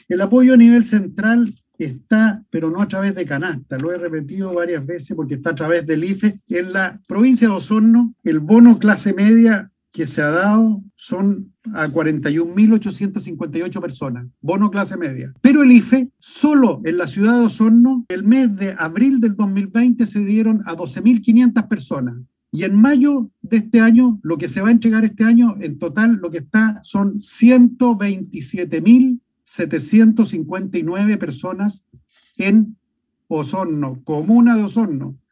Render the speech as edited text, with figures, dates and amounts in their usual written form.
El apoyo a nivel central está, pero no a través de canasta, lo he repetido varias veces porque está a través del IFE. En la provincia de Osorno, el bono clase media que se ha dado son a 41.858 personas, bono clase media. Pero el IFE, solo en la ciudad de Osorno, el mes de abril del 2020 se dieron a 12.500 personas. Y en mayo de este año, lo que se va a entregar este año, en total lo que está son 127.759 personas en Osorno, comuna de Osorno.